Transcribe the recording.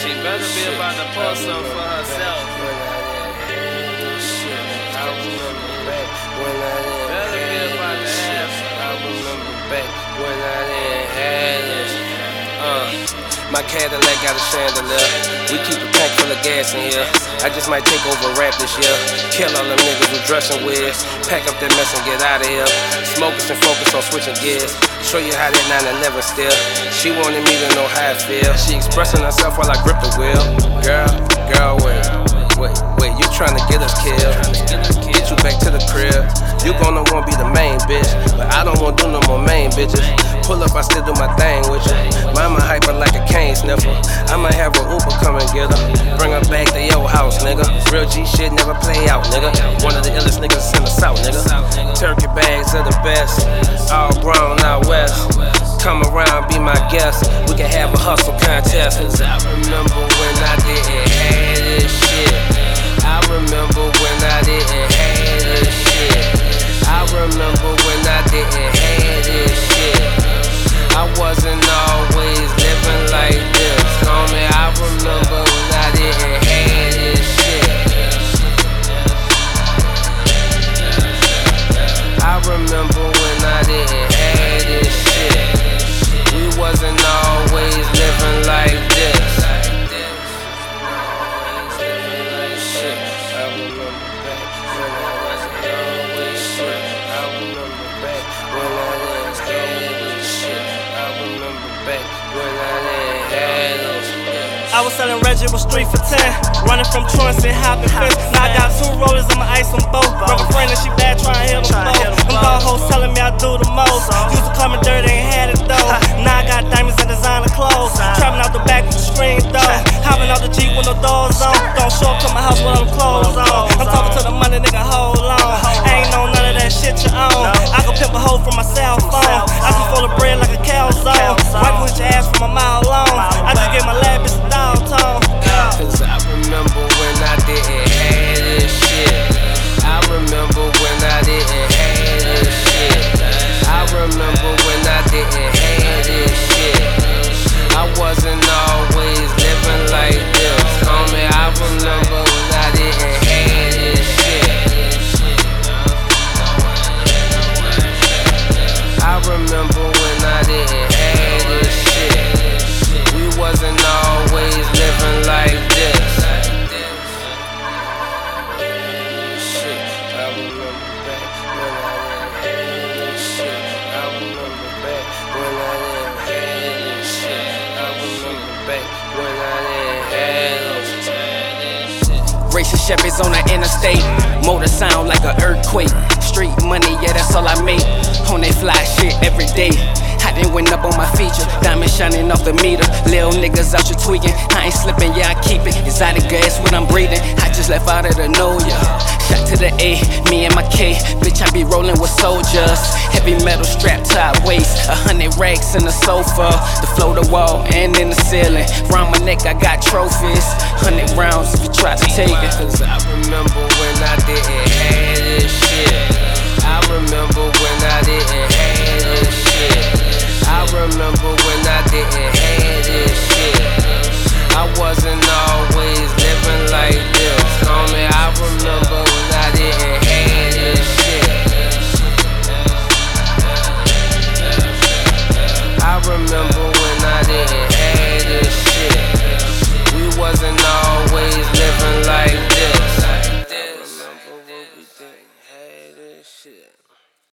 She better be about to post something for herself. Better be about to have some. I remember back when I didn't have this. My Cadillac got a chandelier. We keep a tank full of gas in here. I just might take over rap this year. Kill all them niggas with dressing wigs. Pack up that mess and get out of here. Smokers and focus on switching gears. Show you how that 911 still. She wanted me to know how it feel. She expressing herself while I grip the wheel. Girl, wait, you tryna get us killed? Get you back to the crib. You gonna wanna be the main bitch, but I don't wanna do no more main bitches. Pull up, I still do my thing with you. Mama hyper like a cane sniffer. I might have an Uber come and get her. Bring her back to your house, nigga. Real G shit never play out, nigga. One of the illest niggas in the South, nigga. Turkey bags are the best. All brown, out west. Come around, be my guest. We can have a hustle contest. Cause I remember when I didn't have this shit. I remember when I didn't have this shit. I remember when I didn't have this shit. I wasn't always living like this, homie. I remember when I didn't have this shit. I remember when I didn't have this shit. We wasn't always living like this. Shit, I remember back when I wasn't always shit. I remember back when I didn't have this shit. I remember back when I didn't have this. I was selling Reggie with street for 10. Running from truants and hopping fence. Now I got 2 rollers, I'ma ice them both. Rubber friend and she bad, trying to hit them both. Them dog hoes telling me I do the most. Used to call me dirty, ain't had it though. Now I got diamonds and designer clothes. Trapping out the back with the screen though. Hopping out the Jeep with no doors on. Don't show up to my house with all them clothes on. I'm talking to the money, nigga, hold on. I ain't know none of that shit you own. I can pimp a hoe from my cell phone. I can full of bread like a calzone. Wipe with your ass from a mile long. I just gave my lab bitch a dog tone. Cause I remember when I didn't have this shit. I remember when I didn't have this shit. I remember when I didn't have this shit. I wasn't always living like this, homie. I remember when I didn't have this shit. I remember when I didn't have this shit. We wasn't always living like this. Shit, I remember back when I didn't have this shit. I remember back when I didn't have this shit. I remember back when I didn't have this shit. Racing Chevys on the interstate, motor sound like an earthquake. Street money, yeah, that's all I make. On that fly shit every day. I done went up on my feature, diamond shining off the meter. Lil niggas out here tweaking, I ain't slipping, yeah, I keep it. Exotic gas when I'm breathing, I just left out of the know ya. Shot to the A, me and my K, bitch, I be rolling with soldiers. Heavy metal strap top waist, 100 racks in the sofa. The floor, the wall, and in the ceiling. Round my neck, I got trophies. 100 rounds if you try to take it. Cause I remember when I didn't have this shit. I remember when I didn't have this shit. I remember when I didn't have this shit. I wasn't always living like this, homie. I remember when I didn't have this shit. I remember when I didn't have this shit. We wasn't always living like this. I remember when we didn't have this shit.